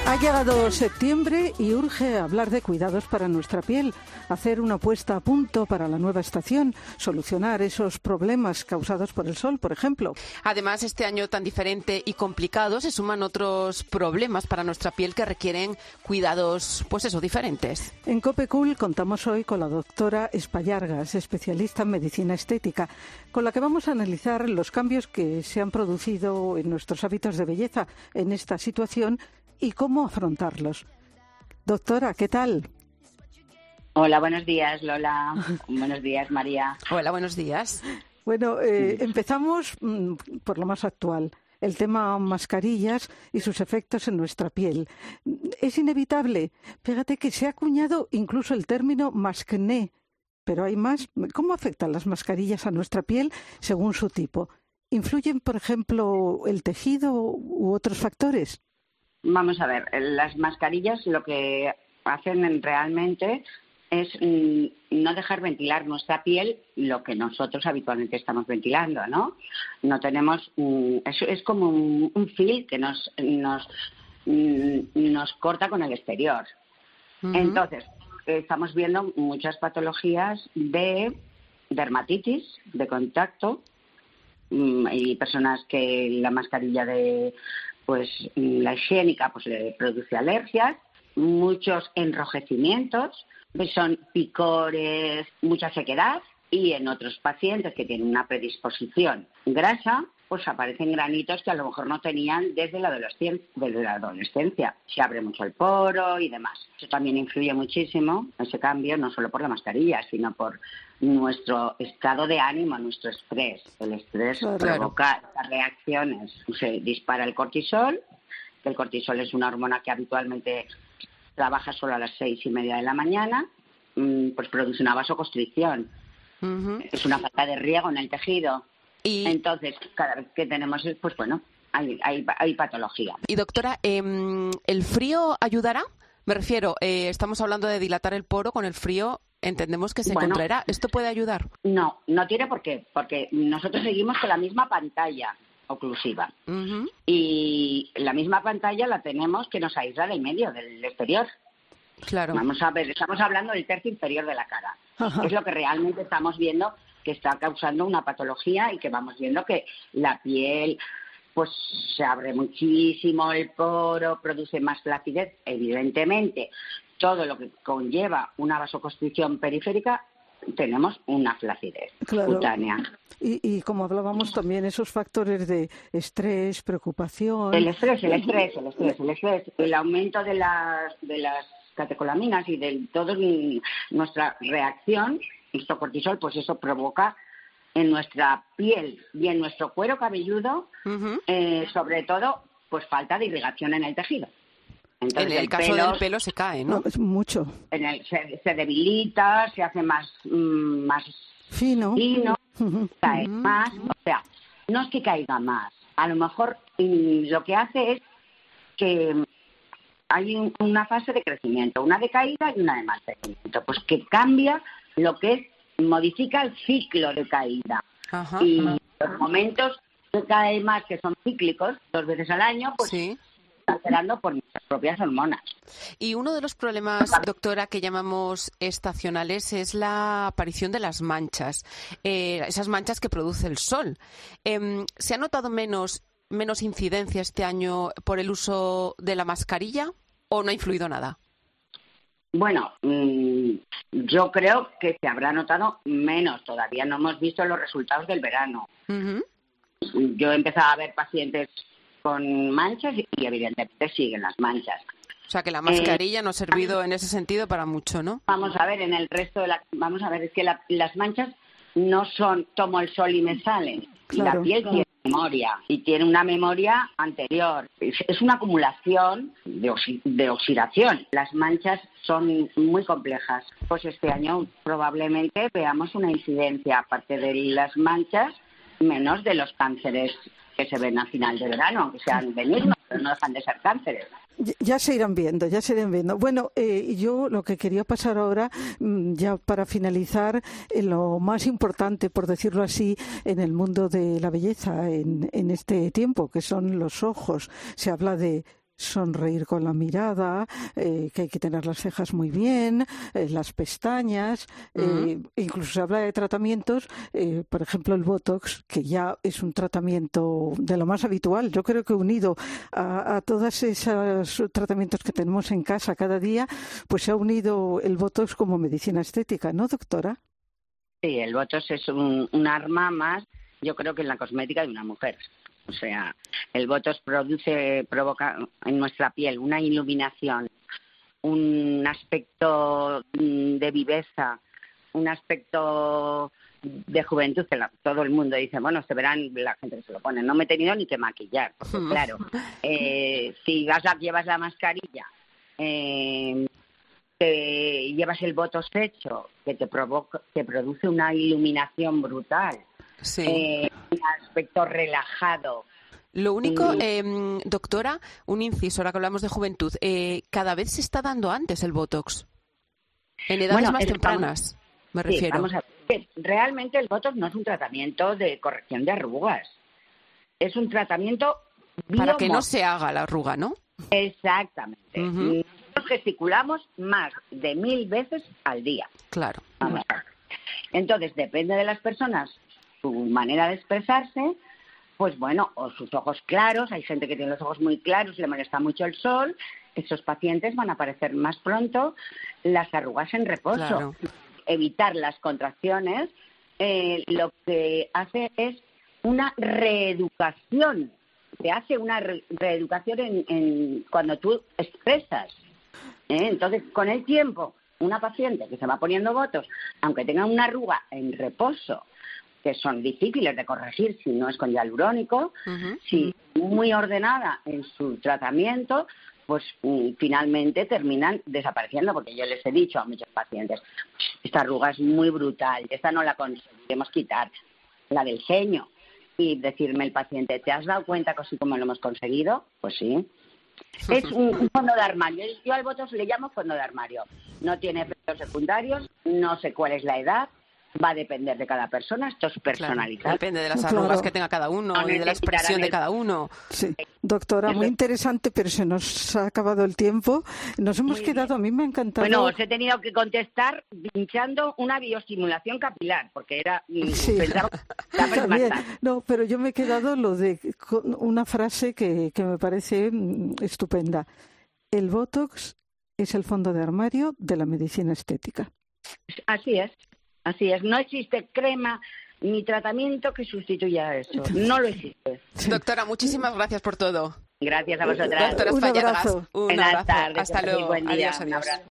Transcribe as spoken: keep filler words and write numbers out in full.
Ha llegado septiembre y urge hablar de cuidados para nuestra piel, hacer una puesta a punto para la nueva estación, solucionar esos problemas causados por el sol, por ejemplo. Además, este año tan diferente y complicado se suman otros problemas para nuestra piel que requieren cuidados, pues eso, diferentes. En COPECUL contamos hoy con la doctora Espallargas, especialista en medicina estética, con la que vamos a analizar los cambios que se han producido en nuestros hábitos de belleza en esta situación y cómo afrontarlos. Doctora, ¿qué tal? Hola, buenos días, Lola. Buenos días, María. Hola, buenos días. Bueno, eh, empezamos mm, por lo más actual, el tema mascarillas y sus efectos en nuestra piel. Es inevitable. Fíjate que se ha acuñado incluso el término mascné, pero hay más. ¿Cómo afectan las mascarillas a nuestra piel según su tipo? ¿Influyen, por ejemplo, el tejido u otros factores? Vamos a ver, las mascarillas lo que hacen realmente es mm, no dejar ventilar nuestra piel lo que nosotros habitualmente estamos ventilando, ¿no? No tenemos, mm, es, es como un, un fil que nos, nos, mm, nos corta con el exterior. Uh-huh. Entonces, estamos viendo muchas patologías de dermatitis, de contacto, mm, y personas que la mascarilla de... pues la higiénica pues le produce alergias, muchos enrojecimientos, pues son picores, mucha sequedad, y en otros pacientes que tienen una predisposición grasa, pues aparecen granitos que a lo mejor no tenían desde la adolescencia, desde la adolescencia. Se abre mucho el poro y demás. Eso también influye muchísimo, ese cambio, no solo por la mascarilla, sino por nuestro estado de ánimo, nuestro estrés. El estrés claro. provoca estas reacciones. Se dispara el cortisol, que el cortisol es una hormona que habitualmente trabaja solo a las seis y media de la mañana, pues produce una vasoconstricción. Uh-huh. Es una falta de riego en el tejido. Y... Entonces, cada vez que tenemos, pues bueno, hay, hay, hay patología. Y doctora, eh, ¿el frío ayudará? Me refiero, eh, estamos hablando de dilatar el poro, con el frío entendemos que se bueno, contraerá. ¿Esto puede ayudar? No, no tiene por qué, porque nosotros seguimos con la misma pantalla oclusiva. Uh-huh. Y la misma pantalla la tenemos que nos aísla del medio, del exterior. Claro. Vamos a ver, estamos hablando del tercio inferior de la cara. Uh-huh. Es lo que realmente estamos viendo que está causando una patología y que vamos viendo que la piel pues se abre muchísimo el poro, produce más flacidez, evidentemente. Todo lo que conlleva una vasoconstricción periférica, tenemos una flacidez claro. cutánea. Y, y como hablábamos también, esos factores de estrés, preocupación... El estrés, el estrés, el estrés, el estrés, el aumento de las, de las catecolaminas y de toda nuestra reacción, nuestro cortisol, pues eso provoca en nuestra piel y en nuestro cuero cabelludo, uh-huh. eh, sobre todo, pues falta de irrigación en el tejido. Entonces, en el, el caso pelo, del pelo se cae, ¿no? no es mucho. En el, se, se debilita, se hace más, mmm, más fino, fino uh-huh. cae uh-huh. más. O sea, no es que caiga más. A lo mejor mmm, lo que hace es que hay un, una fase de crecimiento, una de caída y una de mantenimiento. Pues que cambia lo que es, modifica el ciclo de caída. Ajá, y ajá. los momentos que cae más, que son cíclicos, dos veces al año, pues... Sí. alterando por nuestras propias hormonas. Y uno de los problemas, doctora, que llamamos estacionales es la aparición de las manchas, eh, esas manchas que produce el sol. Eh, ¿Se ha notado menos, menos incidencia este año por el uso de la mascarilla o no ha influido nada? Bueno, mmm, yo creo que se habrá notado menos. Todavía no hemos visto los resultados del verano. Uh-huh. Yo he empezado a ver pacientes con manchas y evidentemente siguen las manchas. O sea que la mascarilla eh, no ha servido en ese sentido para mucho, ¿no? Vamos a ver, en el resto de la... Vamos a ver, es que la, las manchas no son tomo el sol y me salen. Claro, la piel claro. tiene memoria y tiene una memoria anterior. Es, es una acumulación de, oxi, de oxidación. Las manchas son muy complejas. Pues este año probablemente veamos una incidencia, aparte de las manchas, menos de los cánceres que se ven a final de verano, aunque sean benignos, pero no dejan de ser cánceres. Ya se irán viendo, ya se irán viendo. Bueno, eh, yo lo que quería pasar ahora, ya para finalizar, eh, lo más importante, por decirlo así, en el mundo de la belleza en, en este tiempo, que son los ojos. Se habla de sonreír con la mirada, eh, que hay que tener las cejas muy bien, eh, las pestañas, uh-huh. eh, incluso se habla de tratamientos, eh, por ejemplo el Botox, que ya es un tratamiento de lo más habitual. Yo creo que unido a, a todos esos tratamientos que tenemos en casa cada día, pues se ha unido el Botox como medicina estética, ¿no, doctora? Sí, el Botox es un, un arma más, yo creo que en la cosmética de una mujer. O sea, el Botox produce, provoca en nuestra piel una iluminación, un aspecto de viveza, un aspecto de juventud, que la, todo el mundo dice, bueno, este verano la gente se lo pone. No me he tenido ni que maquillar, porque claro, eh, si vas a, llevas la mascarilla, eh, te llevas el Botox hecho, que te provoca, te produce una iluminación brutal. Sí. Eh, un aspecto relajado. Lo único, eh, doctora, un inciso, ahora que hablamos de juventud, eh, cada vez se está dando antes el Botox, en edades bueno, más es, tempranas, vamos, me refiero. Sí, vamos a ver. Realmente el Botox no es un tratamiento de corrección de arrugas, es un tratamiento biomor- para que no se haga la arruga, ¿no? Exactamente. Uh-huh. Nosotros gesticulamos más de mil veces al día. Claro. Vamos a ver. Entonces, depende de las personas su manera de expresarse, pues bueno, o sus ojos claros, hay gente que tiene los ojos muy claros, le molesta mucho el sol, esos pacientes van a aparecer más pronto las arrugas en reposo. Claro. Evitar las contracciones, eh, lo que hace es una reeducación, se hace una re- reeducación en, en cuando tú expresas. ¿eh? Entonces, con el tiempo, una paciente que se va poniendo Botox, aunque tenga una arruga en reposo, que son difíciles de corregir si no es con hialurónico, uh-huh. si muy ordenada en su tratamiento, pues mm, finalmente terminan desapareciendo, porque yo les he dicho a muchos pacientes, esta arruga es muy brutal, esta no la conseguiremos quitar, la del ceño, y decirme el paciente, ¿te has dado cuenta que así como lo hemos conseguido? Pues sí. Es un, un fondo de armario, yo al Botox le llamo fondo de armario, no tiene efectos secundarios, no sé cuál es la edad, va a depender de cada persona, esto es personalizado. Claro, depende de las arrugas claro. que tenga cada uno y de la expresión de cada uno. Sí, doctora, muy interesante, pero se nos ha acabado el tiempo. Nos hemos muy quedado, bien. A mí me ha encantado. Bueno, os he tenido que contestar pinchando una bioestimulación capilar, porque era... Sí, pensaba, también, no, pero yo me he quedado lo de una frase que, que me parece estupenda. El Botox es el fondo de armario de la medicina estética. Así es. Así es, no existe crema ni tratamiento que sustituya eso. No lo existe. Sí. Doctora, muchísimas gracias por todo. Gracias a vosotras. Doctora Un Espallagas, abrazo. Un Buenas abrazo. tardes. Hasta luego. Buen día. Adiós, adiós.